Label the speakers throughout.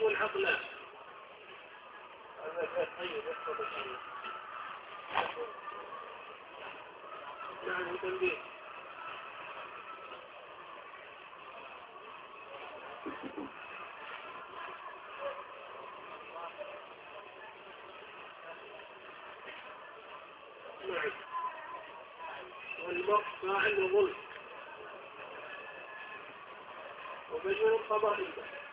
Speaker 1: العقل. هذا طيب يحفظ الشيء. نعم تنبيه. نعم. والمرء فاعل وظلم وبين القضاء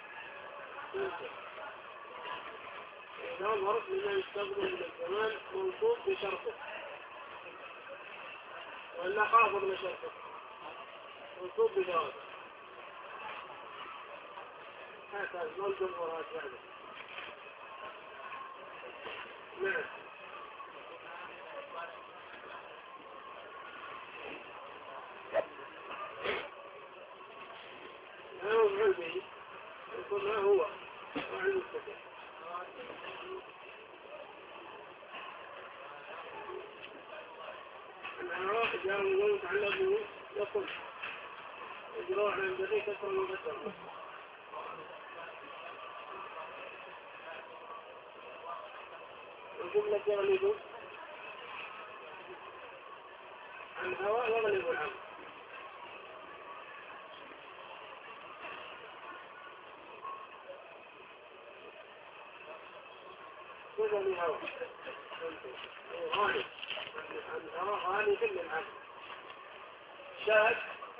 Speaker 1: إذا ظرف لما يستخدم من الزمان منصوب بشرطه وإلا خافض لشرطه منصوب بجوازه. هكذا ما الجمهورات يعني. نعم. هو علمي يقول ما هو وعلم السكر. العراق جاء يقول تعلمه يقول يجروا على الجري كثرا وكثرا. الجملة يغلب عن هواء يغلب العمل. كذا لهواء غالب عن هواء غالب للعمل. شاهد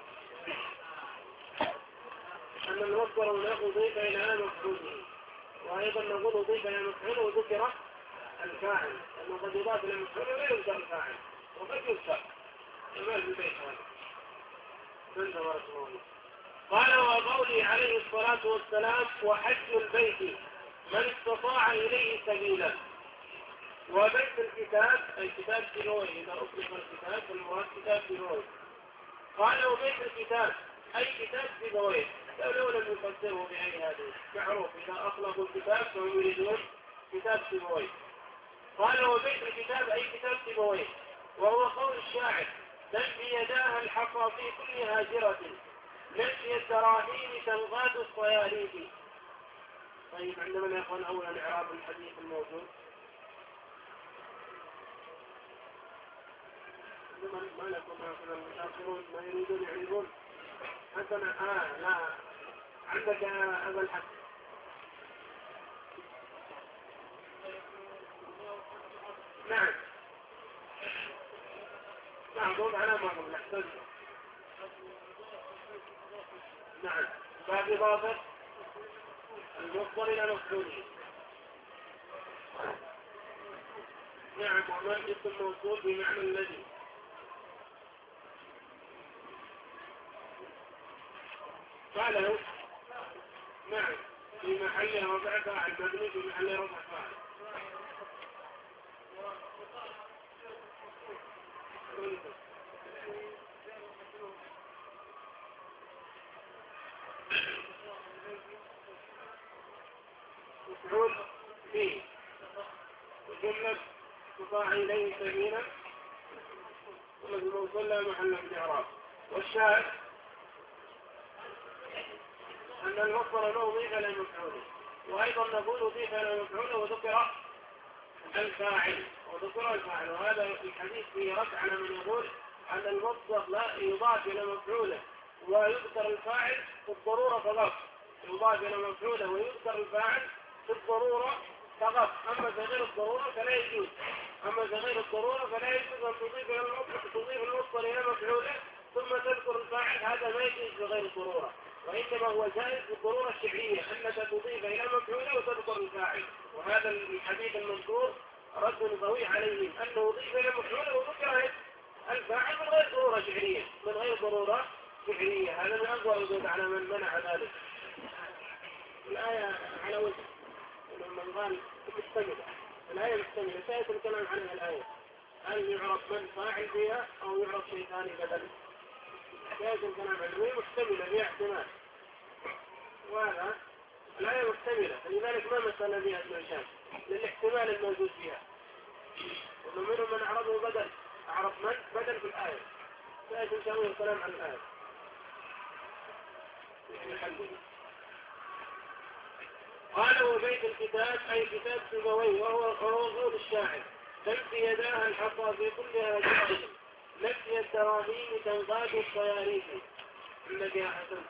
Speaker 1: أن المصدر هناك أضيف إلى مفعوله وأيضا نقول أضيف إلى مفعوله وذكر الفاعل أنه قد يضاف إلى مفعوله لا يذكر الفاعل وقد يذكر كما في البيت هذا. قال وقوله عليه الصلاة والسلام وحج البيت من استطاع إليه سبيلا. وبيت الكتاب أي كتاب سنوي إذا أطلق الكتاب فالمراد كتاب سنوي. قال وبيت الكتاب أي كتاب سنوي لو لم يفسره بأي هذه معروف إذا أطلقوا الكتاب فهم يريدون كتاب سنوي. قال وبيت الكتاب أي كتاب سنوي وهو قول الشاعر تنفي يداها الحصى في كل هاجرة نسي الدراهين تنغاد الصياليد. طيب عندما يكون أولا إعراب الحديث الموجود ما لكم هكذا المتاخرون ما يريدون يعربون حسنا لا عندك أبا الحق. نعم معظوم على معظوم نحتاج. نعم بعد إضافة المصدر إلى مفعوله. نعم ومن اسم موصول بمعنى الذي. قاله نعم في محل رفع فاعل مبني في محل رفع فاعل. مفعول به وجملة تطاع إليه سبيلا والذي موصل لا محل في الإعراب. والشاهد أن المصدر له أضيف إلى مفعوله وأيضا نقول أضيف إلى مفعوله وذكر الفاعل وهذا الحديث فيه رد على من يقول أن المصدر لا يضاف إلى مفعوله ويذكر الفاعل في الضرورة فقط. يضاف إلى مفعوله ويذكر الفاعل في الضرورة فقط أما في غير الضرورة فلا يجوز. فلا يجوز أن تضيف المصدر إلى مفعوله ثم تذكر الفاعل. هذا ما يجوز في غير الضرورة وإنما هو جائز بالضرورة الشرعية أنك تضيف إلى مفعوله وتذكر الفاعل. وهذا الحديث المذكور رد قوي عليهم أنه أضيف إلى مفعوله وذكر الفاعل من غير ضرورة شرعية. هذا من أقوى الردود على من منع ذلك. الآية على وجه من قال مستملة. الآية مستملة سيأتي الكلام عنها الآية هل يعرف من فاعل فيها أو يعرف شيء ثاني بدل. سيأتي الكلام عنها وهي مستملة فيها احتمال وهذا الآية مستملة فلذلك ما مثل بها ابن هشام للاحتمال الموجود فيها. ومنهم من أعرضه بدل أعرف من بدل في الآية. سيأتي إن شاء الله الكلام عن الآية. قال وبيت الكتاب أي كتاب سيبويه وهو قول الشاعر تمشي يداها الحصى في كلها جاهل نفي الدراهيم تنقاد الصياريخ. عندك يا حسن.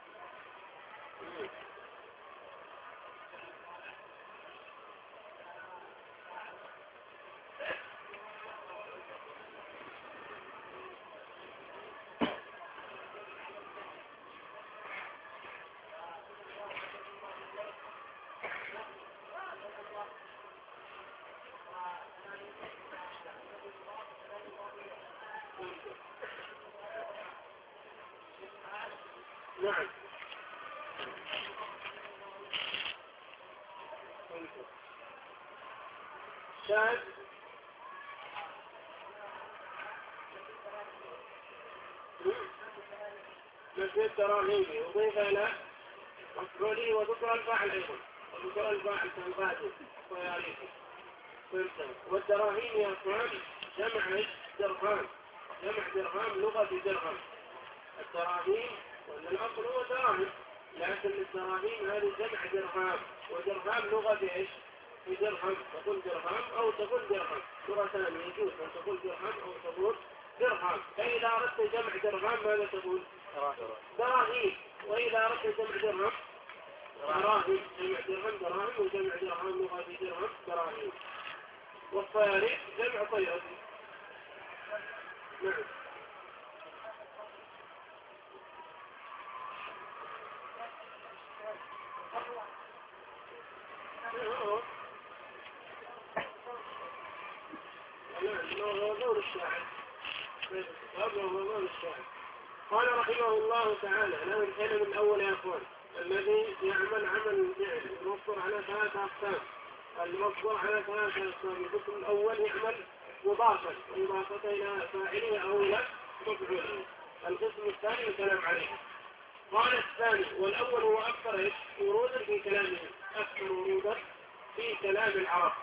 Speaker 1: نعم. شاهد نفي الدراهيم أضيف إلى مفعوله وذكر الفاعل أيضا وذكر الفاعل تنقاد الصياريخ. والدراهيم يا أخوان جمع درهم. جمع درهم لغة درهم. الدراهيم وأن الأصل هو دراهم لكن الدراهيم هذه جمع درهم ودرهم لغة إيش؟ في درهم تقول درهم أو تقول درهم سورتان يجوز أن تقول درهم أو تقول درهم. فإذا أردت جمع درهم ماذا تقول؟ دراهيم. وإذا أردت جمع درهم دراهم. جمع درهم دراهم وجمع درهم لغة في درهم دراهيم. والصياريخ جمع طيرة. نعم. قال رحمه الله تعالى له الكلم الأول يا أخوان الذي يعمل عمل الفعل المصدر على ثلاثة أقسام. المصدر على ثلاثة أقسام. القسم الأول يعمل مضافا إضافة إلى فاعله أو إلى مفعوله. القسم الثاني الكلام عليه. قال الثاني والأول هو أكثر ورودا في كلامه أكثر ورودا في كلام العرب.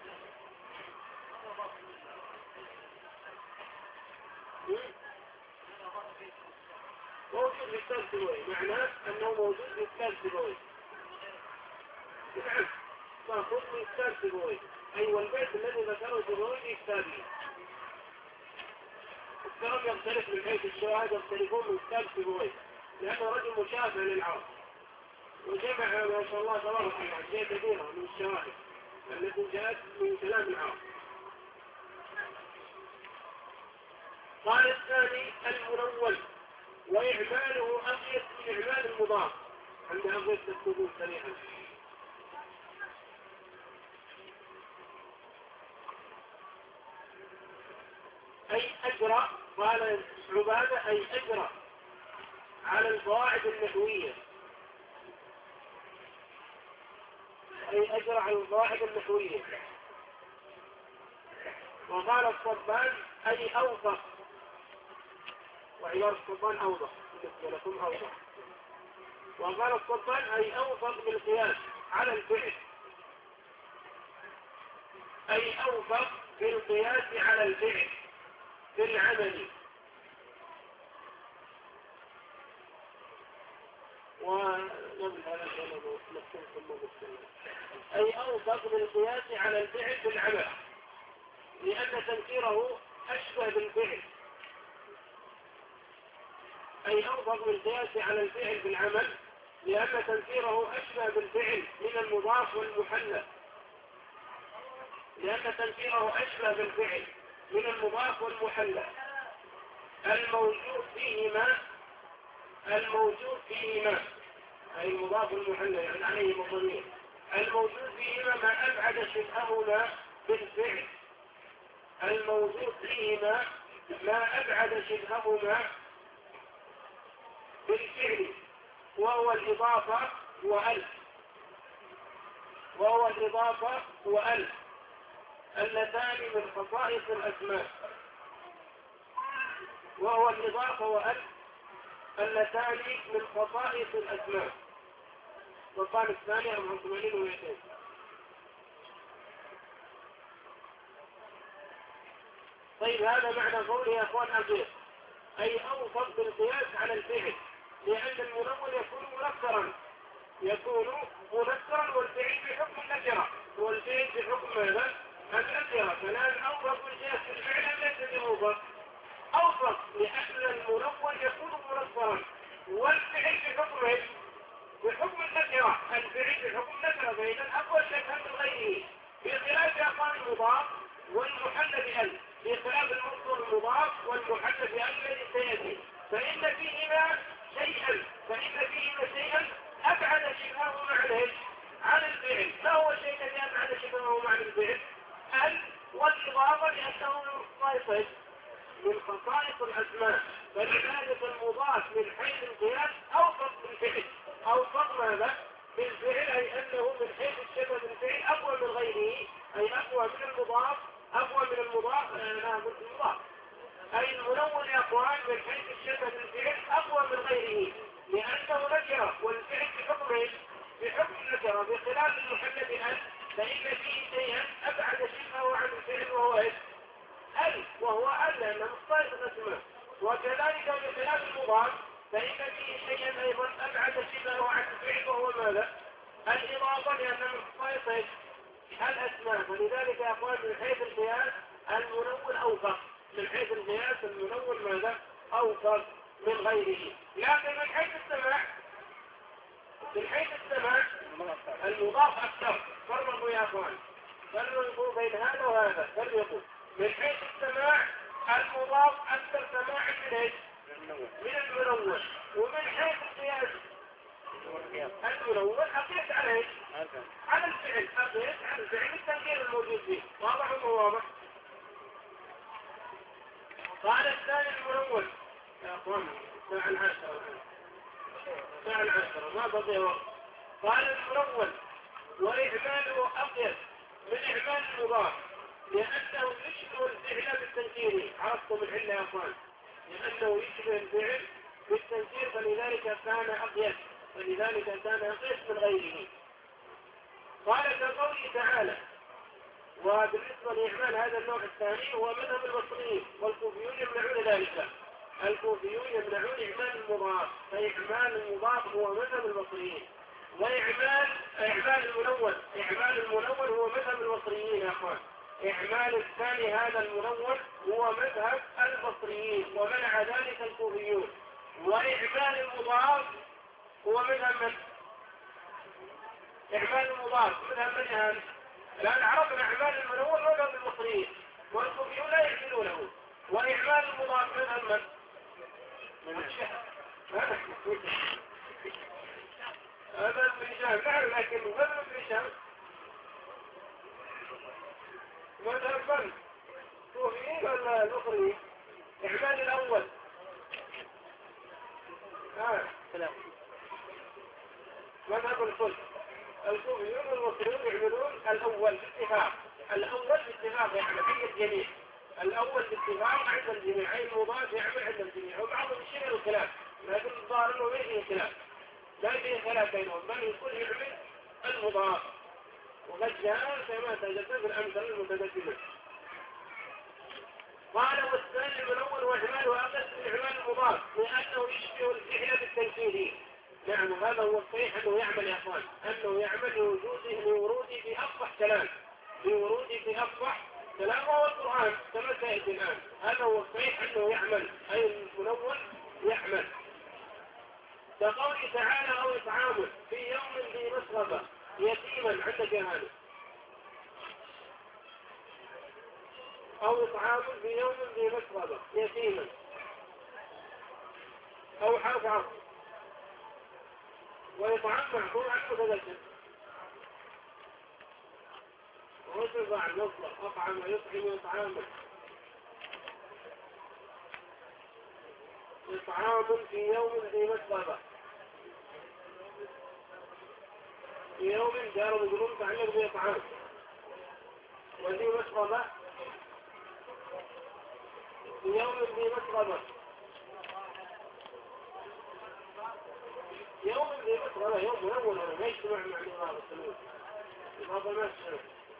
Speaker 1: موجود في كتاب سيبويه معناه أنه موجود في كتاب سيبويه. بالعكس مأخوذ من كتاب سيبويه أي والبيت الذي ذكره سيبويه في كتابه. الكلام يختلف من حيث الشواهد يختلفون من كتاب سيبويه لأنه رجل مشابه للعرب وجمع ما شاء الله تبارك الله أشياء كثيرة من الشواهد التي جاءت من كلام العرب. قال الثاني المنول وإعماله أقيد من إعمال المضاف. عند أقيد تكتبون سريعا. أي أجرى. قال عبادة أي أجرى على القواعد النحوية. أي أجرى على القواعد النحوية. وقال الصبان أي أوفق. وعبارة الصبان أوضح بالنسبة لكم أوضح. وقال الصبان أي أوفق بالقياس على الفعل. أي أوفق بالقياس على الفعل في العمل. أي أوفق بالقياس على الفعل في العمل لأن تنكيره أشبه بالفعل. أي أوفق بالقياس على الفعل في العمل لأن تنكيره أشبه بالفعل من المضاف والمحلى. لأن تنكيره أشبه بالفعل من المضاف والمحلى الموجود فيهما أي المضاف والمحلى يعني عليه مضمير. الموجود فيهما ما أبعد شبههما بالفعل. الموجود فيهما ما أبعد شبههما بالفعل وهو الإضافة وألف اللتان من خصائص الأسماء. وهو الإضافة وألف اللتان من خصائص الأسماء. والطان الثاني 84 و200. طيب هذا معنى قوله يا أخوان أجيب أي أوفق بالقياس على الفعل لأن المنون يكون مذكرا يكون منكرا والفعل بحكم النكرة، والفعل بحكم ماذا؟ النكرة. فالآن أوصف الجهة في الفعل ليس بموصف، أوصف لأن المنون يكون منكرا والفعل بحكم ايش؟ بحكم النكرة، الفعل بحكم النكرة، فإذا أقوى شيء من غيره، بخلاف أقوال المضاف والمحل بأل، بخلاف المصدر المضاف والمحل بأل الذي سيأتي، فإن فيهما شيئا أبعد شبهه معنى عن الفعل. ما هو الشيء الذي أبعد شبهه معنى الفعل؟ أل والإضافة لأنه من خصائص الأسماء، فلذلك المضاف من حيث القياس أوصف بالفعل، أوصف ماذا؟ بالفعل، أي أنه من حيث الشبه بالفعل أقوى من غيره، أي أقوى من المضاف، أي المنون أقوى من حيث الشبه بالفعل أقوى من غيره، لأنه نكرة والفعل بحكم ايش؟ بحكم النكرة، بخلاف المحل بأل فإن فيه شيئا أبعد شبهه عن الفعل وهو ايش؟ أل، وهو أل لأنه مخصائص الأسماء. وكذلك بخلاف المضاف فإن فيه شيئا أيضا أبعد شبهه عن الفعل وهو ماذا؟ الإضافة، لأنه مخصائص الأسماء. فلذلك أقول من حيث القياس المنون أوفق، من حيث القياس المنون ماذا؟ أوفق من غيره. لكن من حيث السماع المضاف أكثر. فرقوا يا أخوان، فرقوا بين هذا وهذا، فرقوا من حيث السماع المضاف أكثر سماعا من ايش؟ من المنون. ومن حيث القياس المنون أقيس على ايش؟ على الفعل، أقيس على الفعل التنكير الموجود فيه. واضح وواضح؟ قال الثاني المنون يا أخوان الساعة 10 ما بقي وقت. قال المنون وإعماله أقيس من إعمال المضاف، لأنه يشبه الفعل بالتنكير. عرفتم العلة يا أخوان؟ لأنه يشبه الفعل بالتنكير، فلذلك كان أقيس من غيره. قال كقوله تعالى. وبالنسبة لإعمال هذا النوع الثاني هو مذهب البصريين، والكوفيون يمنعون ذلك. الكوفيون يمنعون إعمال المضاف، فإعمال المضاف هو مذهب البصريين. وإعمال المنون هو مذهب البصريين يا أخوان. إعمال الثاني هذا المنون هو مذهب البصريين، ومنع ذلك الكوفيون. وإعمال المضاف هو مذهب من؟ إعمال المضاف مذهب من هذا؟ لأن عرفنا إعمال المنون مذهب البصريين، والكوفيون لا يعملونه. وإعمال المضاف مذهب من؟ هذا ابن هشام. نعم، لكن مذهب ابن هشام مذهب من؟ الكوفيين ولا البصريين؟ إعمال الأول مذهب الكل. الكوفيون والبصريون يعملون الأول باتفاق، يعني عند الجميع. الأول باتفاق عند الجميع، أي المضاف يعمل عند الجميع، وبعضهم يشير الخلاف، لكن الظاهر أنه ما فيه خلاف، بينهم، بل الكل يعمل المضاف. وقد جاء كما تجدد في الأمثلة المتقدمة. قال والثاني المنون وإعماله أقل من إعمال المضاف، لأنه يشبه الفعل بالتنكير. نعم، هذا هو الصحيح أنه يعمل يا أخوان، أنه يعمل لوروده في أفصح كلام، وهو القرآن كما سيأتي الآن. هذا هو الصحيح أنه يعمل، أي المنون يعمل. كقوله تعالى أو إطعام في يوم ذي مسغبة يتيما، عندك يا هذا، أو إطعام في يوم ذي مسغبة يتيما، أو حرف عصر. وإطعام معقول عنه متذكر، ويتبع المصدر أطعم ويطعم إطعاما. إطعام في يوم ذي مسغبة، في يوم جار مجرور تعلق بإطعام، وذي مسغبة في يوم ذي مسغبة. يوم ذي مسغبة يوم منون، ما يجتمع مع الإضافة السلوك، الإضافة ما تشعر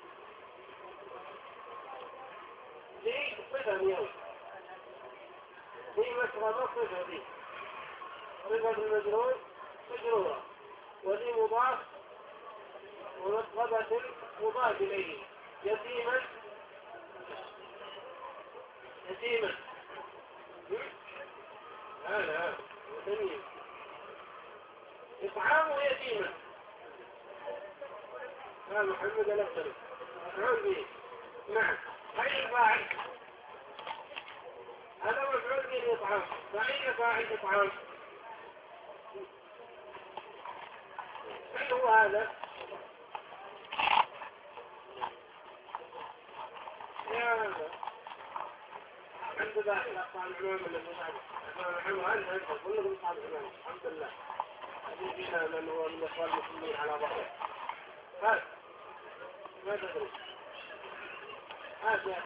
Speaker 1: ذي صفة اليوم، ذي مسغبة صفة ذي، صفة المجرور مجرورة، وذي مضاف ومسغبة مضاف إليه. يتيما يتيما هذا تمييز. إطعام يتيما هذا محمد الأفضل إطعام به. نعم. أي فاعل هذا مفعول به إطعام. فأين فاعل إطعام؟ من هو هذا؟ يا هذا عند ذلك الأقطع العمام اللي مصعب محمد أنت كلهم صعب العمام الحمد لله. هذه فينا من هو من أخوان المسلمين على ظهره. هذا ما تدري هذا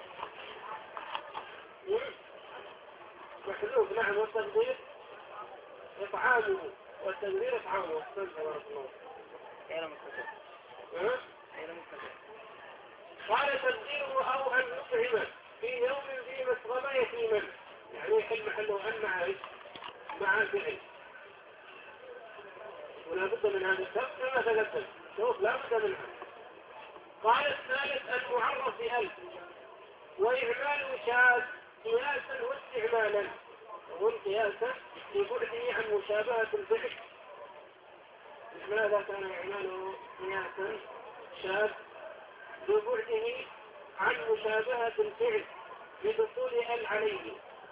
Speaker 1: محذوف. نعم. والتقدير إطعامه والتقدير إطعامه. أحسنت بارك الله. غير مستقر. قال تقديره أو أن نطعمه في يوم في مسغبة يتيما، يعني يحل محله أن مع الفعل، ولا بد من هذا الشرط كما تقدم. شوف لا بد منها. قال الثالث المعرف بألف وإعمال شاذ قياسا واستعمالا. يقول قياسا لبعده عن مشابهة الفعل. لماذا كان إعماله قياسا شاذ؟ لبعده عن مشابهة الفعل بدخول ال عليه.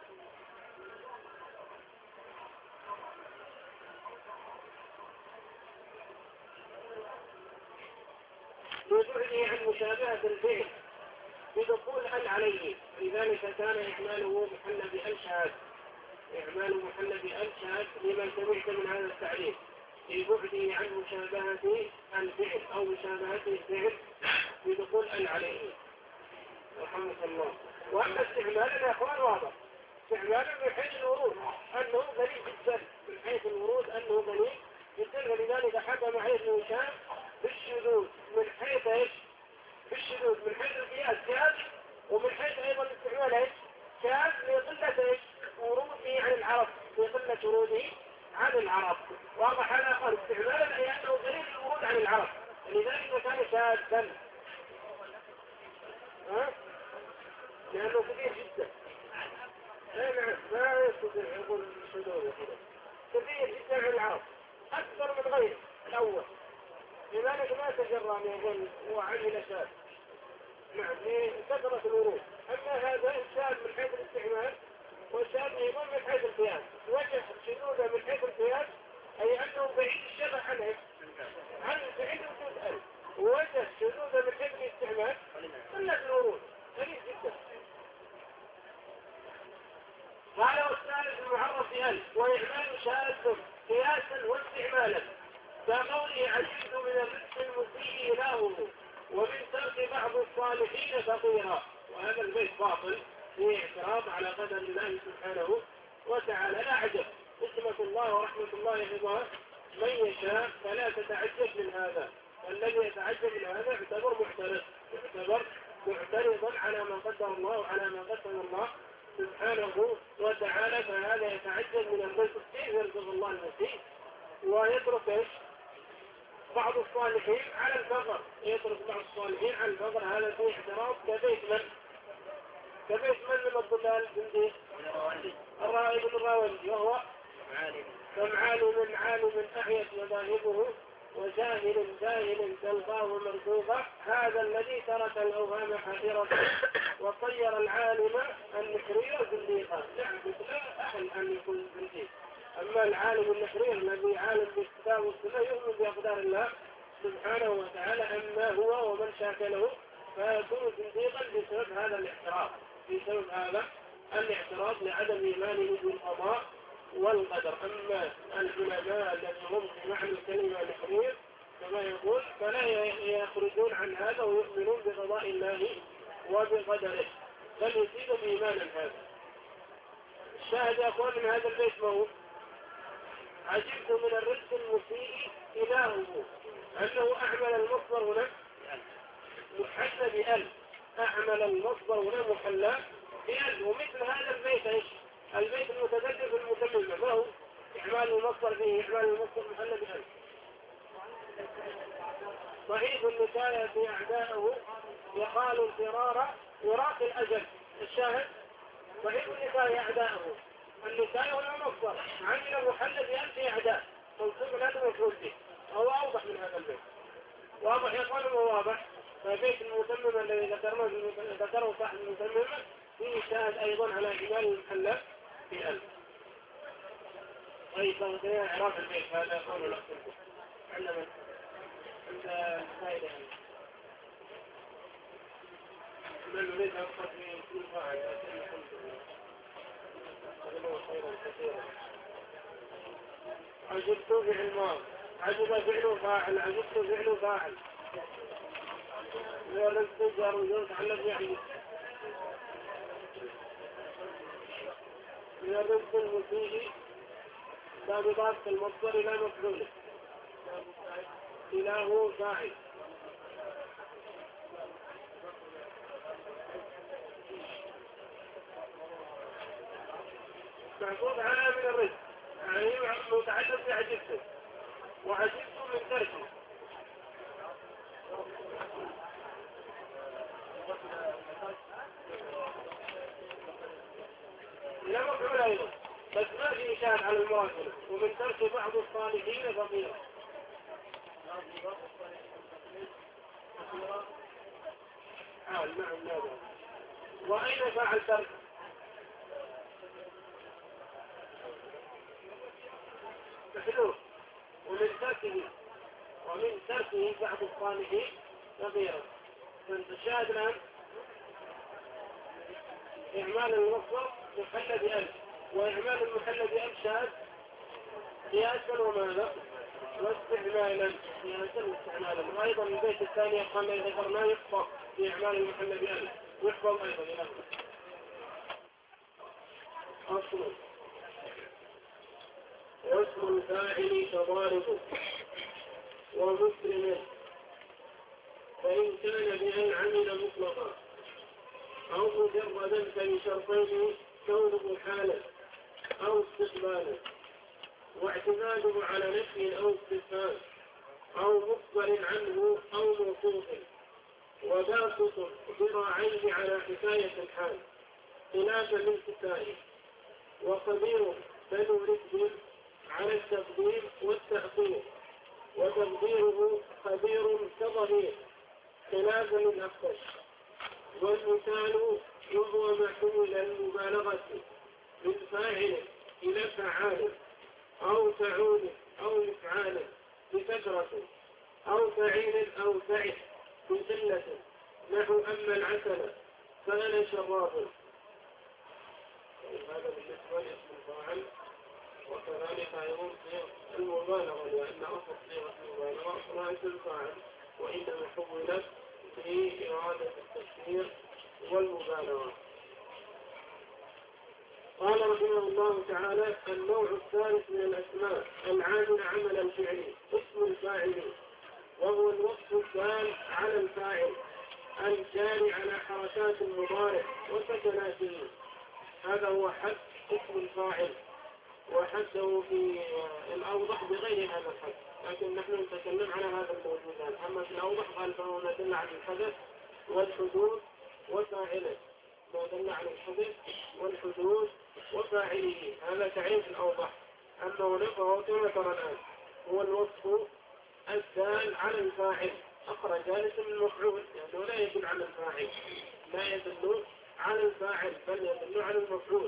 Speaker 1: لبعده عن مشابهة الفعل بدخول ال عليه، لذلك كان إعماله محل بأل شاذ. إعماله محل بأل شاذ لمن سمعت من هذا التعريف، لبعده عن مشابهة الفعل أو مشابهة الفعل بدخول ال عليه. رحمك الله. وأما استعمال الأخوان واضح. استعمال من حيث الورود أنه غريب جدا، من حيث الورود أنه غريب جدا، ولذلك حكم عليه ابن هشام بالشذوذ من حيث ايش؟ بالشذوذ من حيث القياس شاذ، ومن حيث أيضا الاستعمال ايش؟ شاذ لقلة ايش؟ وروده عن العرب، لقلة وروده عن العرب. واضح هذا أخوان. استعمالا أي أنه غريب الورود عن العرب، لذلك كان شاذا. لأنه كبير جدا. نعم ما يستطيع يقول الشذوذ كبير جدا عن العرب أكثر من غيره الأول، لذلك ما تجرى أن يقول هو عمل شاذ. نعم لكثرة الورود. أما هذا شاذ من حيث الاستعمال، وشاذ أيضا من حيث القياس. وجه شذوذه من حيث القياس أي أنه بعيد الشبه عنه عن بعيد وجود ألف. ووجه شذوذه من حيث الاستعمال قلة الورود قليل جدا. قال والثالث المعرف بألف وإعمال شاذ قياسا واستعمالا، كقوله عجبت من الرزق المسيء إلهه ومن ترك بعض الصالحين فقيرا. وهذا البيت باطل فيه اعتراض على قدر الله سبحانه وتعالى. لا عجب، حكمة الله ورحمة الله رضاه من يشاء، فلا تتعجب من هذا. والذي يتعجب من هذا يعتبر معترضا على ما قدر الله وعلى ما قسم الله سبحانه وتعالى. فهذا يتعجب من الرزق، كيف يرزق الله المسيء ويترك بعض الصالحين على الفقر، يترك بعض الصالحين على الفقر. هذا فيه اعتراض كبيت من الضلال من الرائب الراوندي، وهو عالم أعيت مذاهبه وجاهل تلقاه مرفوضا. هذا الذي ترك الأوهام حائرة وطير العالم النحرير زنديقا. نعم لا أحل أن يكون زنديق. أما العالم النحرير الذي عالم بالكتاب والسنة يؤمن بأقدار الله سبحانه وتعالى، أما هو ومن شاكله فيكون زنديقا بسبب هذا الاعتراض لعدم إيمانه بالقضاء والقدر. أما العلماء الذين هم في معنى الكلمة النحرير كما يقول فلا يخرجون عن هذا ويؤمنون بقضاء الله وبقدره، بل يزيدهم إيمانا. هذا الشاهد يا أخوان من هذا البيت ما هو؟ عجبت من الرزق المسيء إلهه، أنه أعمل المصدر هنا محل بأل، أعمل المصدر هنا محل بأل. ومثل هذا البيت إيش؟ البيت المتذكر في المكمل ما هو؟ إعمال المصدر فيه إعمال المصدر محل بأل. ضعيف النكاية أعداءه يقال الفرار وراق الأجل. الشاهد ضعيف النكاية أعداءه، النكاية ولا مصدر عمل محل بألف أعداء منصوب هذا مفعول به. هو أوضح من هذا البيت، واضح يقال هو واضح. فبيت المتمم الذي ذكره صاحب المتمم فيه شاهد أيضا على إجمال المحل بألف. طيب تغطية إعراب البيت هذا قول لك علم أنت فائدة من نريد أبقى في كل فاعل عجبت فعل ماضي، عجب فعل فاعل، عجبت فعل فاعل، ولست جار وجود تعلق يعني من الرزق المسيء ضابطات المصدر إلى مفعوله إله فاعل. معقود على من الرزق يعني متعدد بعجبته، وعجبته من تركه لا مفعول أيضا، بس ما في إشارة على المراسل. ومن ترك بعض الصالحين فضيلة. نعم لا. وأين فعل ترك؟ محلول. ومن تركه بعض الصالحين فضيلة. فانتشاهد الآن إعمال المصدر محل بألف، وإعمال المحل بألف شاهد قياسا وماذا؟ واستعمالا. قياسا واستعمالا. وأيضا البيت الثاني قال إذا ذكرناه يحفظ في إعمال المحل بألف، يحفظ أيضا إلى أصل. واسم الفاعل كضارب ومسلم، فإن كان بأن عمل مطلقا أو مجردا فبشرطين كونه حالا أو استقبالا، واعتماده على نفي أو استفهام أو مخبر عنه أو موصوف، وباسط ذراعيه على حكاية الحال خلافا للكفاية، وخبير بنو ركب على التقدير والتأخير، وتقديره خبير كظهير خلافا للأخفش. والمثال وهو محمول المبالغة من فاعل إلى فعال أو فعول أو مفعال بكثرة أو فعيل أو فعل بقلة، نحو أما العسل فأنا شراب. هذا بالنسبة لاسم الفاعل. وكذلك أيضا المبالغة، لأن أصل صيغة المبالغة رأس الفاعل، وإنما حولت في إرادة التشهير والمبالغة. قال رحمه الله تعالى: النوع الثالث من الأسماء العامل عمل الفعل اسم الفاعل، وهو الوصف الدال على الفاعل الجاري على حركات المضارع وسكناته. هذا هو حد اسم الفاعل، وحده في الأوضح بغير هذا الحد، لكن نحن نتكلم على هذا الموجودات. أما في الأوضح قال فهو ما دل على الحدث والحدوث وفاعله، ما دل على الحدث والحدوث وفاعله، هذا تعريف الأوضح. أما هنا فهو كما ترى الآن هو الوصف الدال على الفاعل، أخرج ذلك من المفعول، لأنه لا يدل على الفاعل، لا يدل على الفاعل بل يدل على المفعول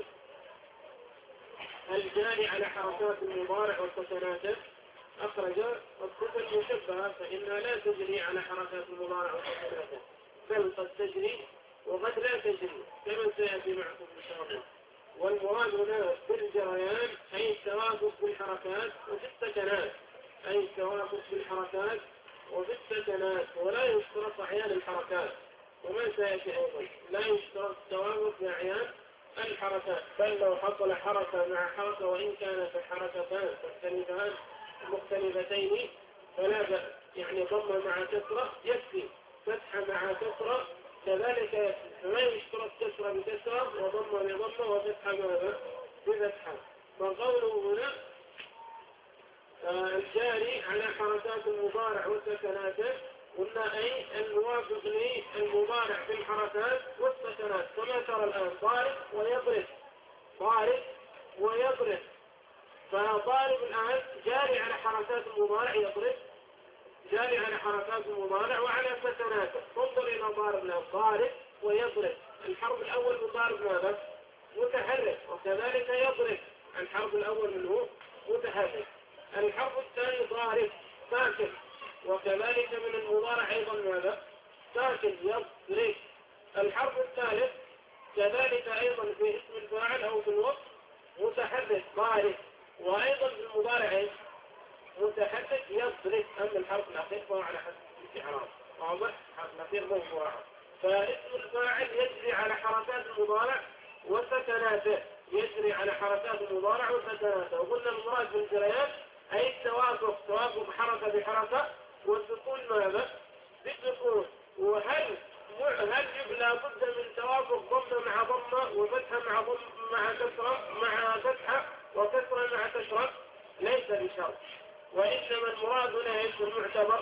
Speaker 1: الجاري على حركات المضارع وسكناته. أخرج الصفة المشبهة فإنها لا تجري على حركات المضارع وسكناته، بل قد تجري وقد لا تجري كما سيأتي معكم إن شاء الله. والمراد هنا بالجريان أي التوافق بالحركات وفي السكنات، أي التوافق بالحركات وفي السكنات، ولا يشترط أعيان الحركات. وما سيأتي أيضا لا يشترط التوافق بأعيان الحركات، بل لو حصل حركة مع حركة وإن كانت حركتان مختلفتين فلا بأس، يعني ضم مع كسرة يكفي، فتحة مع كسرة كذلك يكفي، فما يشترط كسرة بكسرة وضم بضمة وفتحة ماذا بفتحة. فقوله هنا الجاري على حركات المضارع وسكناته قلنا أي الموافق للمضارع في الحركات والسكنات، كما ترى الآن ضارب ويضرب، ضارب ويضرب، فضارب الآن جاري على حركات المضارع، يضرب جاري على حركات المضارع وعلى سكناته. انظر إلى ضارب الآن، ضارب ويضرب، الحرف الأول من ضارب ماذا؟ متحرك، وكذلك يضرب الحرف الأول منه متحرك. الحرف الثاني ضارب ساكن، وكذلك من المضارع أيضا ماذا؟ ساكن، يضرب. الحرف الثالث كذلك أيضا في اسم الفاعل أو في الوصف متحرك ضارب، وأيضا في المضارع متحرك يضرب. أما الحرف الأخير فهو على حسب الاستعراض، واضح؟ الحرف الأخير موضوع، فاسم الفاعل يجري على حركات المضارع وسكناته، يجري على حركات المضارع وسكناته. وقلنا المراد بالجريان أي التوافق، توافق حركة بحركة، والسكون ماذا؟ بالسكون. وهل لا بد من توافق ضمة مع ضمة، وفتحة مع ضمة مع كسرة مع فتحة، وكسرة مع كسرة؟ ليس بشرط، وإنما المراد هنا ايش المعتبر؟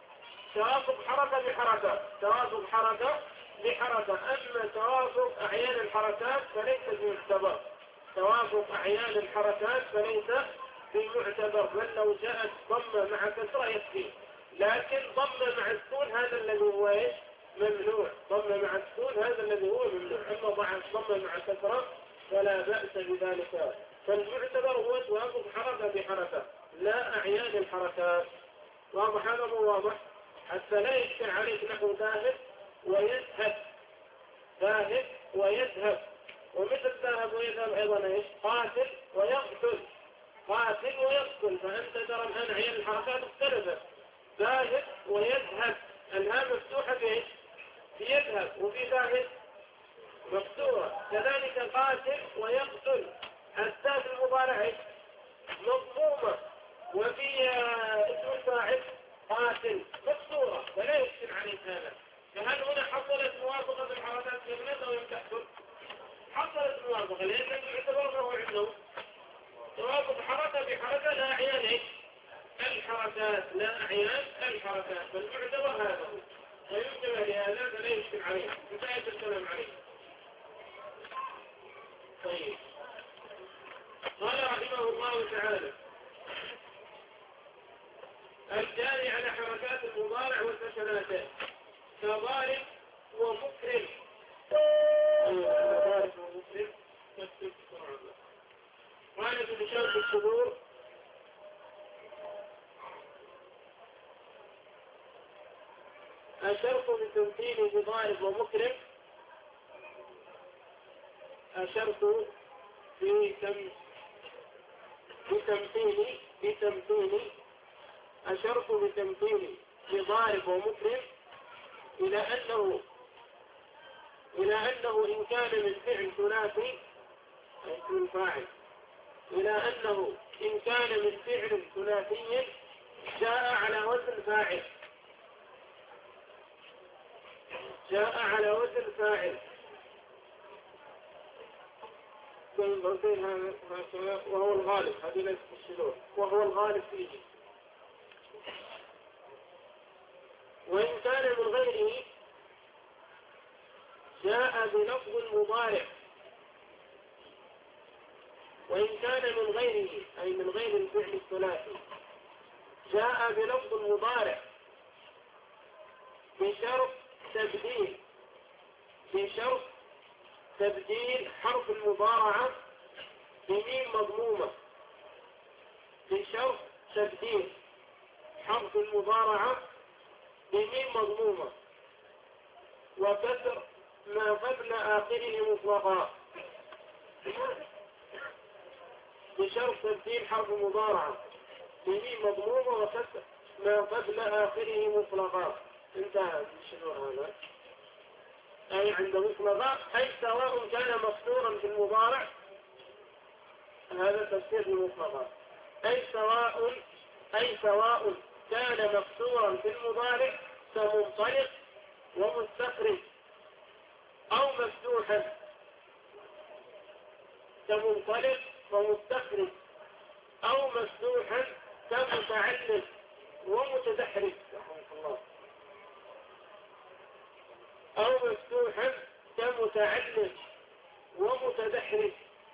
Speaker 1: توافق حركة بحركة، توافق حركة بحركة. أما توافق أعيان الحركات فليس بمعتبر، توافق أعيان الحركات فليس بمعتبر، بل لو جاءت ضمة مع كسرة يكفي، لكن ضمة مع السكون هذا الذي هو ايش؟ ممنوع، ضمة مع السكون هذا الذي هو ممنوع. أما ضمة مع كسرة فلا بأس بذلك. فالمعتبر هو توافق حركة بحركة لا أعيان الحركات. واضح هذا؟ مو واضح؟ حتى لا يشكل عليك نحو ذاهب ويذهب، ذاهب ويذهب، ومثل ذاهب ويذهب أيضا ايش؟ قاتل ويقتل، قاتل ويقتل. فأنت ترى الآن عيان الحركات مختلفة، ذاهب ويذهب الهاء مفتوحة في ايش؟ في يذهب، وفي ذاهب مفتوحة. كذلك قاتل ويقتل التاء في المضارع مضمومة، وفي اسم الفاعل قاتل مكسورة، فلا يشكل عليك هذا. فهل هنا حصلت موافقة الحركات في الناس أو لم تحصل؟ حصلت موافقة، لأن يعتبر هو عنده توافق حركة بحركة لا أعيان الحركات، لا أعيان الحركات، فالمعتبر هذا وينتبه لهذا فلا يشكل عليه، انتهت الكلام عليه. طيب، قال رحمه الله تعالى: الجاري على حركات المضارع وسكناته كضارب ومكرم. ضارب ومكرم قال في بشرط الصدور: أشرت بتمثيل بضارب ومكرم، أشرت بتمثيل أشرت بتمثيل بضارب ومكرم إلى أنه إن كان من فعل ثلاثي اسم الفاعل، إلى أنه إن كان من فعل ثلاثي جاء على وزن فاعل، جاء على وزن فاعل، وهو الغالب، هذه ليست الشذوذ، وهو الغالب فيه. وإن كان من غيره جاء بلفظ المضارع، وإن كان من غيره أي من غير الفعل الثلاثي جاء بلفظ المضارع بشرط تبديل حرف المضارعة بميم مضمومة، بشرط تبديل حرف المضارعة بميم مضمومة، وكسر ما قبل آخره مطلقا، بشرط تبديل حرف المضارعة بميم مضمومة وكسر ما قبل آخره مطلقا. انتهى الشذور هذا، أي عند مطلقا أي سواء كان مفتورا في المضارع، هذا تفسير مطلقا، أي سواء كان مفتورا في المضارع كمنطلق ومستخرج، أو مفتوحا كمنطلق ومستخرج، أو مفتوحا كمتعلق ومتدحرج، رحمه الله، متعلم ومتدحرج.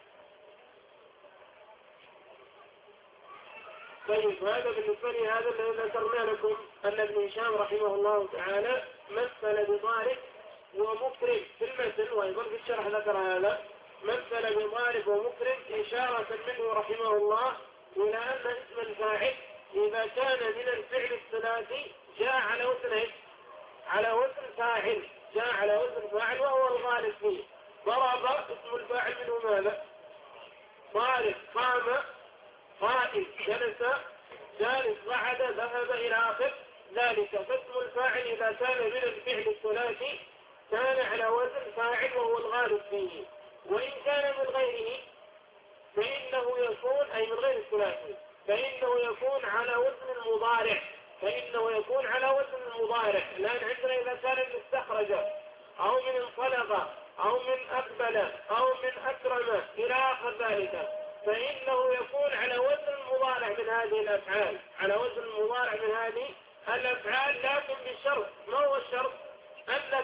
Speaker 1: طيب هذا بالنسبة لي هذا الذي ذكرنا لكم أن ابن هشام رحمه الله تعالى مثل بضارب ومكرم في المثل، وأيضا في الشرح ذكر هذا، مثل بضارب ومكرم إشارة منه رحمه الله إلى أن اسم الفاعل إذا كان من الفعل الثلاثي جاء على وزن على وزن فاعل، جاء على وزن فاعل وهو الغالب فيه. ضرب اسم الفاعل منه ماذا؟ ضارب، قام، قائم، جلس، جالس، قعد، ذهب إلى آخر ذلك. فاسم الفاعل إذا كان من الفعل الثلاثي كان على وزن فاعل وهو الغالب فيه، وإن كان من غيره فإنه يكون، أي من غير الثلاثي، فإنه يكون على وزن المضارع، فإنه يكون على وزن المضارع. لأن عندنا إذا كان من استخرج أو من انطلق أو من أقبل أو من أكرم إلى آخر ذلك، فإنه يكون على وزن المضارع من هذه الأفعال، على وزن المضارع من هذه الأفعال، لكن بالشرط. ما هو الشرط؟ أنك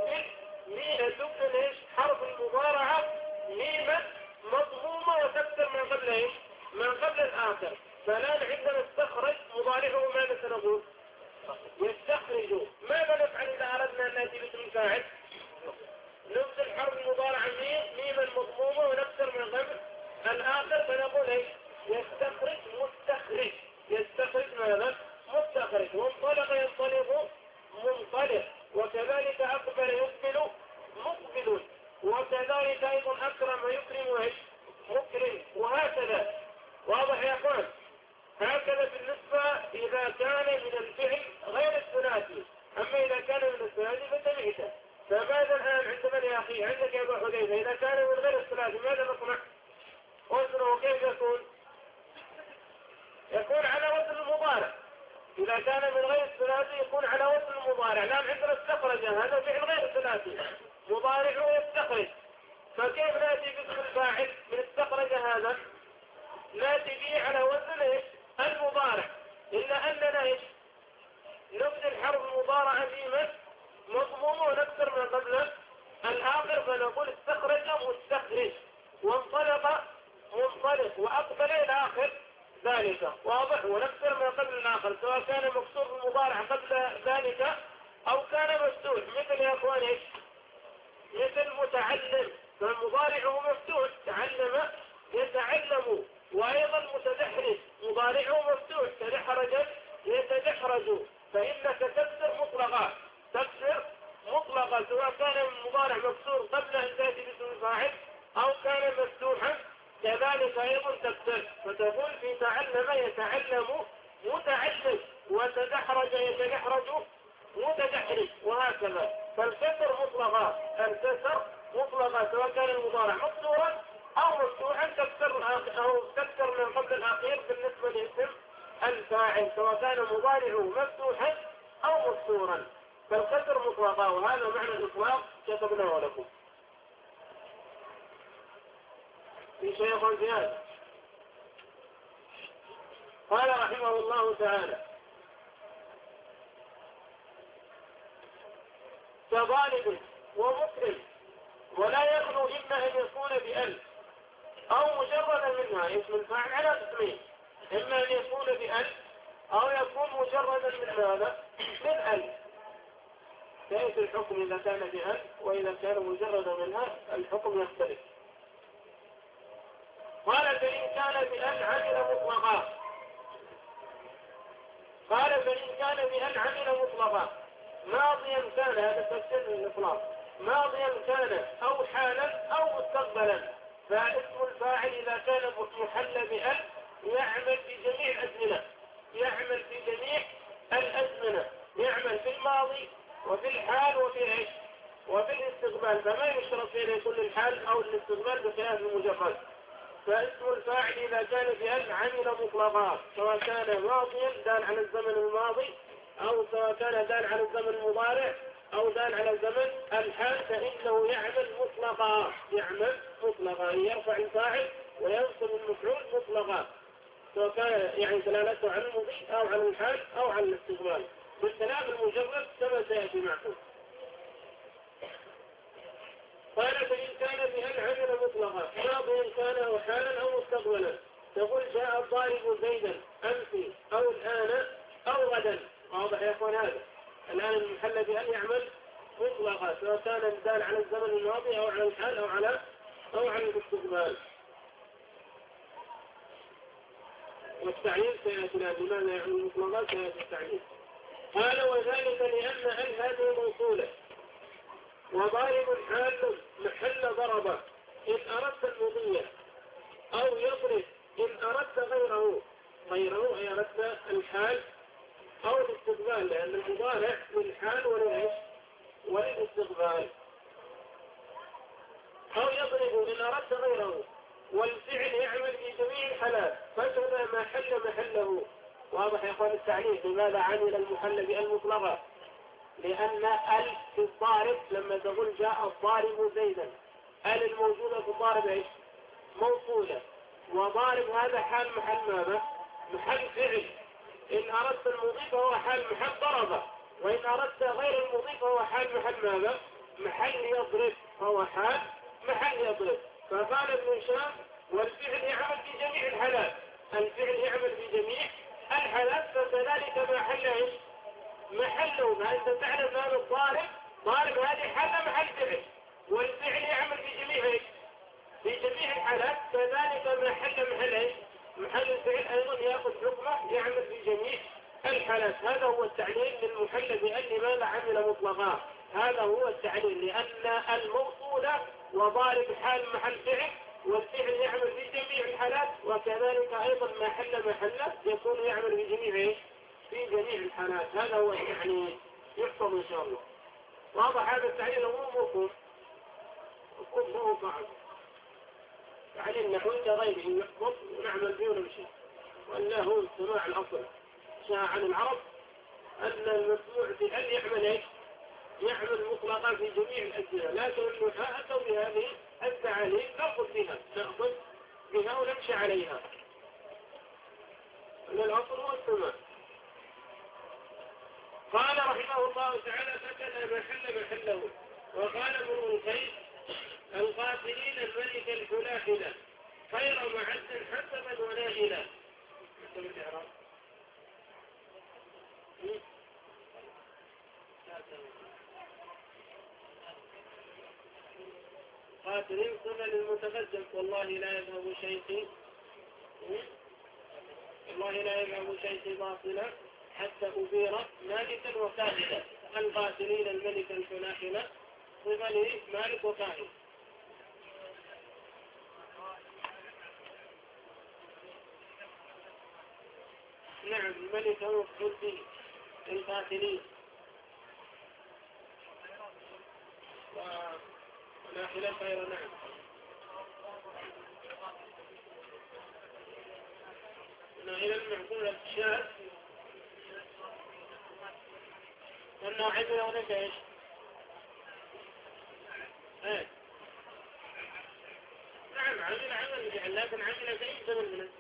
Speaker 1: تبدل حرف المضارعة ميما مضمومة وتكسر من قبل ايش؟ من قبل الآخر. فالآن عندنا استخرج مضارعه ماذا سنقول؟ يستخرج. ماذا نفعل إذا أردنا أن نأتي باسم الفاعل؟ نبدل حرف المضارعة ميما مضمومة ونكسر من قبل الآخر، فنقول ايش؟ يستخرج مستخرج. يستخرج ماذا؟ مستخرج. وانطلق ينطلق منطلق. وكذلك أقبل يقبل مقبل. وكذلك أيضا أكرم يكرم ايش؟ مكرم. وهكذا. واضح يا أخوان؟ هكذا بالنسبة إذا كان من الفعل غير الثلاثي. أما إذا كان من الثلاثي فتبعته. فماذا الآن عند من يا أخي؟ عندك يا أبو حذيفة إذا كان من غير الثلاثي ماذا نصنع؟ وزنه كيف يكون؟ يكون على وزن المضارع. إذا كان من غير الثلاثي يكون على وزن المضارع. الآن عندنا استخرج، هذا فعل غير الثلاثي، مضارعه يستخرج. فكيف نأتي باسم الفاعل من استخرج هذا؟ نأتي به على وزن ايش؟ المضارع. إلا أننا ايش؟ نبدل حرف المضارع ميما مضموم ونكسر من قبل الآخر، فنقول استخرج مستخرج، وانطلق منطلق، وأقبل إلى آخر ذلك. واضح؟ ونكسر من قبل الآخر سواء كان مكسور المضارع قبل ذلك أو كان مفتوح. مثل يا أخوان ايش؟ مثل متعلم، فمضارعه مفتوح، تعلم يتعلم. وأيضا متدحرج، مضارعه مفتوح، تدحرج يتدحرج. فإنك تكسر مطلقا، تكسر مطلقا سواء كان المضارع مكسور قبل أن تأتي باسم الفاعل أو كان مفتوحا كذلك أيضا تكسر. فتقول في تعلم يتعلم متعلم، وتدحرج يتدحرج متدحرج، وهكذا. فالكسر مطلقا، الكسر مطلقا سواء كان المضارع مكسورا أو مفتوحا تكسر من قبل الأخير بالنسبة لاسم الفاعل سواء كان مضارعه مفتوحا أو مكسورا. فالكسر مطلقا، وهذا معنى الإطلاق كتبناه لكم. في شيء زيادة قال رحمه الله تعالى: كظالم ومكرم، ولا يخلو إما أن يكون بأل أو مجردا منها. اسم الفاعل على قسمين: إما أن يكون بأل أو يكون مجردا من هذا من أل. كيف الحكم إذا كان بأل؟ وإذا كان مجردا منها الحكم يختلف. قال: فإن كان بأل عمل مطلقا. قال: فإن كان بأل عمل مطلقا ماضيا كان، هذا تفسير الإطلاق، ماضيا كان أو حالا أو مستقبلا. فاسم الفاعل إذا كان محل بأل يعمل في جميع الأزمنة، يعمل في جميع الأزمنة، يعمل في الماضي وفي الحال وفي ايش؟ وفي الاستقبال. فما يشترط فيه يكون الحال أو الاستقبال بخلاف المجرد. فاسم الفاعل إذا كان بأل عمل مطلقا سواء كان ماضيا دال على الزمن الماضي أو سواء كان دال على الزمن المضارع أو دال على الزمن الحال، فإنه يعمل مطلقا، يعمل مطلقا، يرفع الفاعل وينصب المفعول مطلقا سواء كان يعني دلالته على المضي أو على الحال أو على الاستقبال، بالكلام المجرد كما سيأتي معكم. قال جاء الضارب زيدا أمس أو الآن أو غدا. واضح يا أخوان هذا؟ الآن المحل بأن يعمل مطلقة سواء كان الدال على الزمن الماضي أو على الحال أو على الاستقبال. والتعيين سيأتي لماذا يعني المطلقات سيأتي التعيين. قال وذلك لأن هذه موصولة وضارب حال محل ضرب إن أردت المضية أو يضرب إن أردت غيره أي أردت الحال أو الاستقبال، لأن المضارع للحال وللاستقبال. أو يضرب إن أردت غيره، والفعل يعمل في جميع الحالات فجر ما حل محله. واضح يا اخوان التعليل لماذا عمل المحل بالمطلقة؟ لأن ال في الضارب لما تقول جاء الضارب زيدا، ال الموجودة في الضارب ايش؟ موصولة، وضارب هذا حال محل ماذا؟ محل فعل. إن أردت المضيف هو حال محل ضرب، وإن أردت غير المضيف هو حال محل ماذا؟ محل يضرب، هو حال محل يضرب. فقال ابن هشام والفعل يعمل في جميع الحالات، الفعل يعمل في جميع الحالات فكذلك ما حل ايش؟ محله. فأنت تعلم أن الضارب هذه حل محل فعل، والفعل يعمل في جميع ايش؟ في جميع الحالات كذلك ما حل محل ايش؟ محل الفعل أيضا يأخذ حكمه يعمل في جميع الحالات. هذا هو التعليل للمحل بأن لماذا عمل مطلقا. هذا هو التعليل لأن الموصولة وضارب حال محل فعل، والفعل يعمل في جميع الحالات، وكذلك أيضا ما حل محله يكون يعمل في جميع في جميع الحالات. هذا هو التعليل يحفظ إن شاء الله. واضح هذا التعليل هو مفهوم هو صعب. تعليل نحوي كغيره يحفظ ونعمل فيه ونمشي، وأنه هو السماع الأصل. شاء عن العرب أن المسموع في أن يعمل ايش؟ يعمل مطلقا في جميع الأجزاء، لكن النحاة أتوا بهذه التعاليم نأخذ بها ونمشي عليها، أن الأصل هو السماع. قال رحمه الله تعالى فكذا محله. وقال ابن القيس القاتلين الملك الفلاحلة خير معد حسبا ونائلا. قاتلين صفة للمتقدم والله لا يذهب شيخي باطلا حتى أبير مالكا وكاهلا. القاتلين الملك الفلاحلة صفة لمالك وكاهل. نعم الملك هو الحدي القاتلين وناحلة خير. نعم ناحلة المعقولة الشاذ أنه عمل هناك إيش؟ نعم عمل بجعل، لكن عمل بأي زمن منه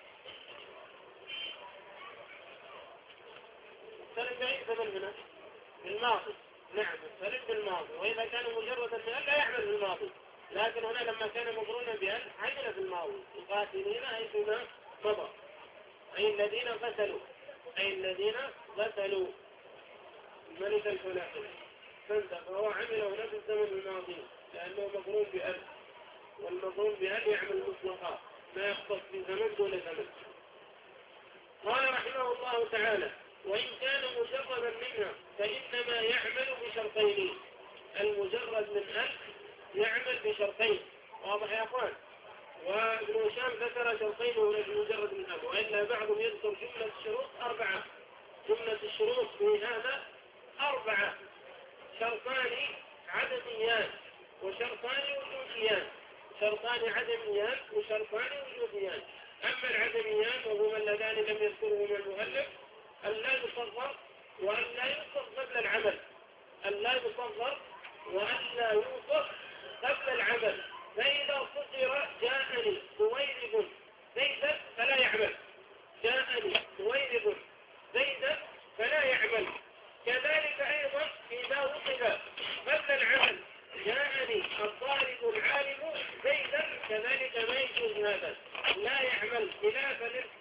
Speaker 1: سلم بأي زمن منه الماضي. نعم سلم بالماضي، وإذا كان مجرد الفعل لا يعمل بالماضي، لكن هنا لما كان مقرونا بأن عمل في الماضي. القاتلين أي فيما مضى، أي الذين غسلوا الملك الفلاحل فهو عمل هنا في الزمن الماضي لأنه مقرون بأن، والمقرون بأن يعمل مطلقا لا يختص بزمن دون زمن. قال رحمه الله تعالى وإن كان مجردا منها فإنما يعمل بشرطين. المجرد من أن يعمل بشرطين. واضح يا أخوان؟ وابن هشام ذكر شرطين هنا بمجرد من أن، وإلا بعضهم يذكر جملة الشروط 4. جملة الشروط في هذا 4: شرطان عدديان وشرطان وجوديان. شرطان عدميان وشرطان وجوديان. أما العدميان وهما اللذان لم يذكرهما المؤلف أن لا يصغر وأن لا يوصف قبل العمل. فإذا صغر جاءني سويرب زيدا فلا يعمل. كذلك أيضا إذا وصف قبل العمل جاءني الضارب العالم زيدا كذلك ما يجوز هذا لا يعمل خلافا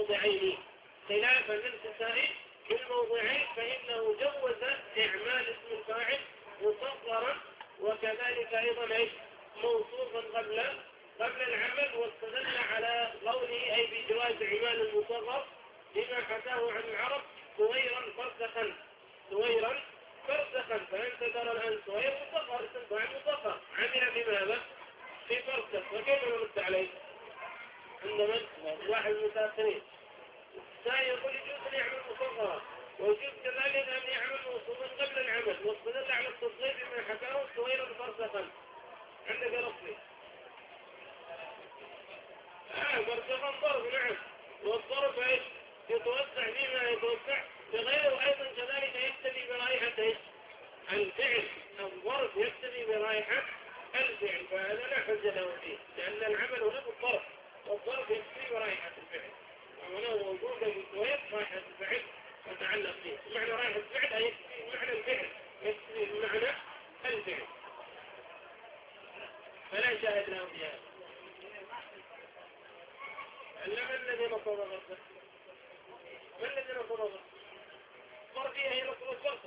Speaker 1: الموضعين، خلافا للكسائي في الموضعين فإنه جوز إعمال اسم الفاعل مصغرا وكذلك أيضا موصوفا قبل العمل، واستدل على قوله أي بجواز إعمال المصغر بما حكاه عن العرب صغيرا فرسخا، فأنت ترى الآن صغير مصغر اسم فاعل مصغر عمل بماذا؟ في فرسخ، وكيف نرد عليه؟ عندما واحد من المتأخرين الثاني يقول يجوز أن يعمل مصغرا ويجوز كذلك أن يعمل موصوفا قبل العمل، واستدل على التصغير بما حكاه صغيرا فرسخا. عندك رفضي فرسخا ضرب، نعم، والضرب يتوسع فيما يتوسع بغيره، أيضا كذلك يكتفي برائحة الفعل، الضرب يكتفي برائحة الفعل، فهذا لا حجة له فيه، لأن العمل هنا بالضرب، والضرب يكتفي برائحة الفعل، وهنا موجود بشوية رائحة الفعل وتعلق فيه. معنى رائحة الفعل أي يكتفي معنى الفعل، يكتفي بمعنى الفعل، فلا شاهد له في هذا. ما الذي نصب غرفه؟ ما الذي نصب غرفه؟ ضربية هي نصب الغرفة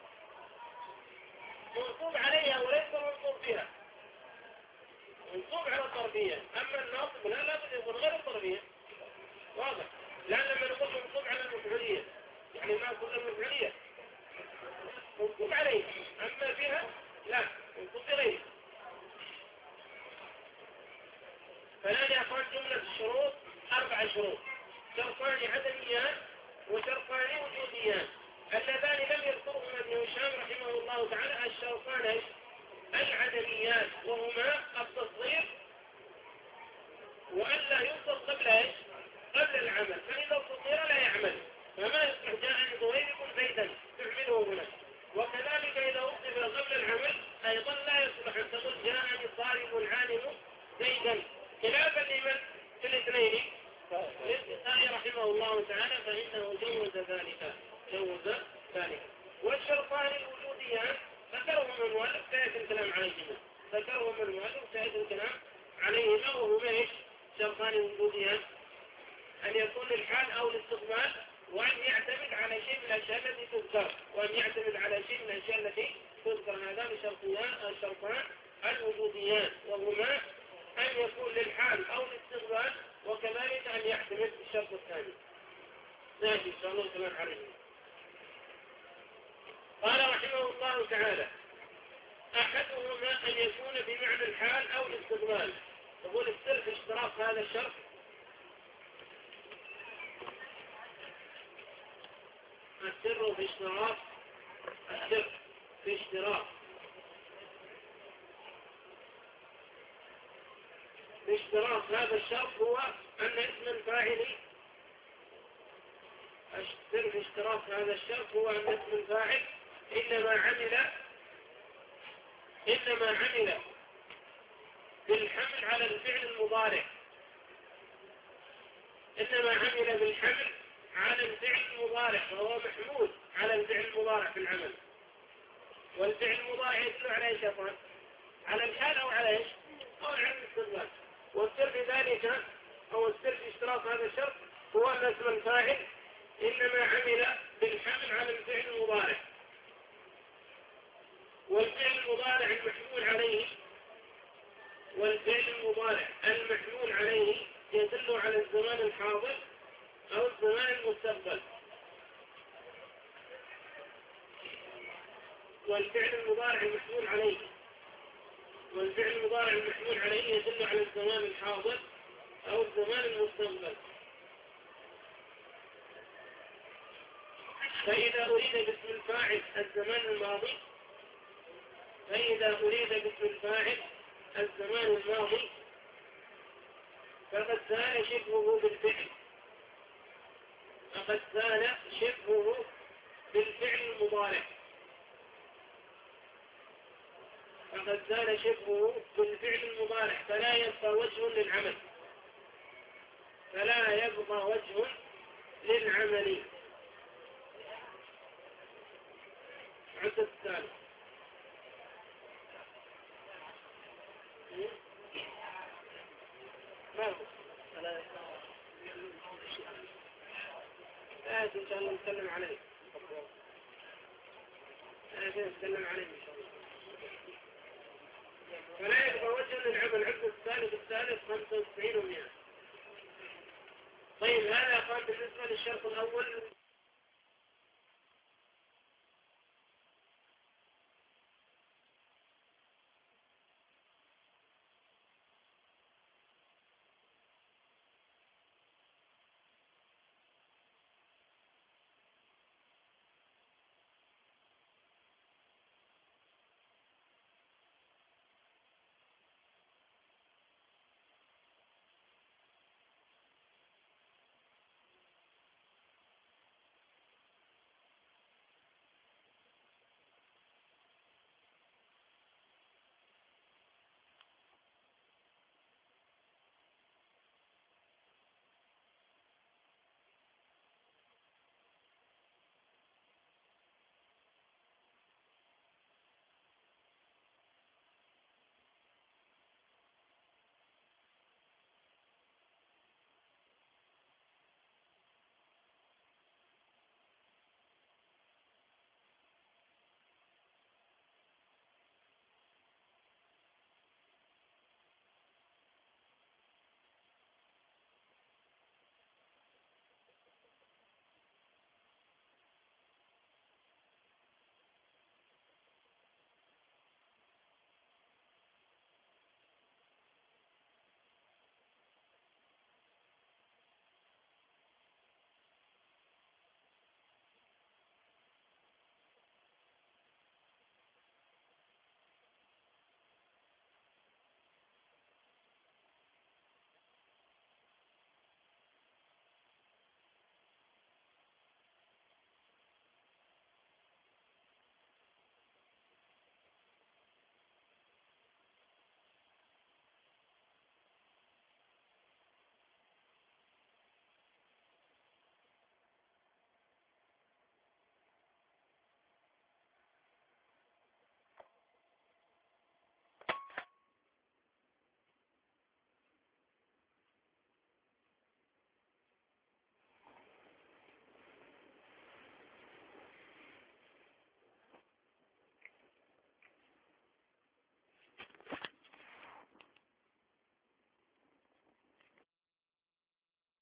Speaker 1: منصوب عليها وليس منصوب بها، منصوب على الضربية، أما الناصب لا بد يكون غير الضربية، واضح؟ لأن لما نقول منصوب على المفعولية يعني ما كل المفعولية منصوب عليها، أما بها لا منصوب بغيرها. فلان يا أخوان جملة الشروط 4 شروط، شرطان عدميان وشرطان وجوديان، اللذان لم يذكرهما ابن هشام رحمه الله تعالى الشرطان العدميان، وهما التصغير وألا يصدق قبل العمل، فإذا التصغير لا يعمل، فما يصبح جاء ضريبكم زيدا تعمله هنا، وكذلك إذا أصدق قبل العمل أيضا لا يصبح أن تقول جاءني الضارب العالم زيدا، خلافا لمن في الاثنين للبخاري رحمه الله تعالى فإنه جوز ذلك. والشرطان الوجوديان ذكرهم المؤلف سيأتي الكلام عليهما وهما شرطان وجوديان أن يكون الحال أو الاستقبال، وأن يعتمد على شيء من الأشياء التي تذكر، هذان الشرطان الوجوديان، وهما أن يكون للحال أو الاستقبال، وكذلك أن يعتمد الشرط الثاني. ناجي إن شاء الله كمان عليه. قال رحمه الله تعالى أحدهما أن يكون بمعنى الحال أو الاستقبال. يقول السر في اشتراك هذا الشرط السر في اشتراك هذا الشرط هو أن اسم الفاعل السر في اشتراك هذا الشرط هو أن اسم الفاعل إنما عمل بالحمل على الفعل المضارع، فهو محمول على الفعل المضارع في العمل، والفعل المضارع يدل على ايش؟ على الحال او على ايش؟ او على الاستقبال. والسر في ذلك او السر في اشتراط هذا الشرط هو ان اسم الفاعل انما عمل بالحمل على الفعل المضارع، والفعل المضارع المحمول عليه يدل على الزمان الحاضر أو الزمان المستقبل، والفعل المضارع المحمول عليه يدل على الزمان الحاضر أو الزمان المستقبل. فإذا أريد باسم الفاعل الزمان الماضي فقد زال شبهه بالفعل المضارع فلا يبقى وجه للعمل. عدد الثالث ما هو إن شاء الله نتكلم عليه. نتكلم عليه إن شاء الله. فلا يبقى وجه للعب العقد الثالث 95 و100. طيب هذا قال بالنسبة للشرط الأول